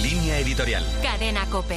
Línea editorial. Cadena COPE.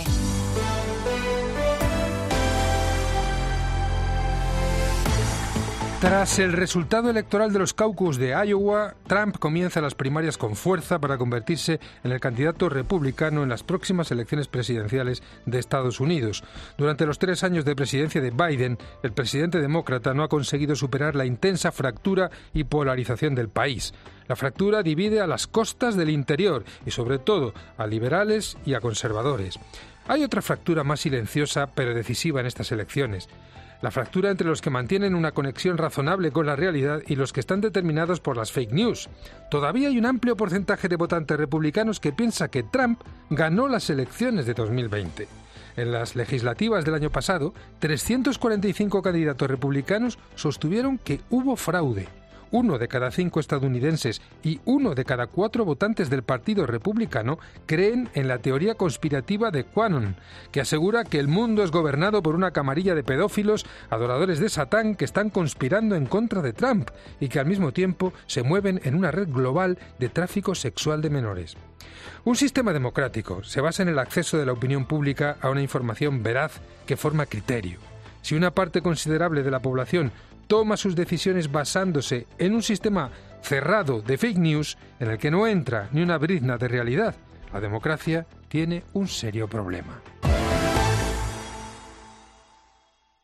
Tras el resultado electoral de los caucus de Iowa, Trump comienza las primarias con fuerza para convertirse en el candidato republicano en las próximas elecciones presidenciales de Estados Unidos. Durante los 3 años de presidencia de Biden, el presidente demócrata no ha conseguido superar la intensa fractura y polarización del país. La fractura divide a las costas del interior y, sobre todo, a liberales y a conservadores. Hay otra fractura más silenciosa pero decisiva en estas elecciones. La fractura entre los que mantienen una conexión razonable con la realidad y los que están determinados por las fake news. Todavía hay un amplio porcentaje de votantes republicanos que piensa que Trump ganó las elecciones de 2020. En las legislativas del año pasado, 345 candidatos republicanos sostuvieron que hubo fraude. 1 de cada 5 estadounidenses y 1 de cada 4 votantes del Partido Republicano creen en la teoría conspirativa de QAnon, que asegura que el mundo es gobernado por una camarilla de pedófilos, adoradores de Satán, que están conspirando en contra de Trump y que al mismo tiempo se mueven en una red global de tráfico sexual de menores. Un sistema democrático se basa en el acceso de la opinión pública a una información veraz que forma criterio. Si una parte considerable de la población toma sus decisiones basándose en un sistema cerrado de fake news en el que no entra ni una brizna de realidad, la democracia tiene un serio problema.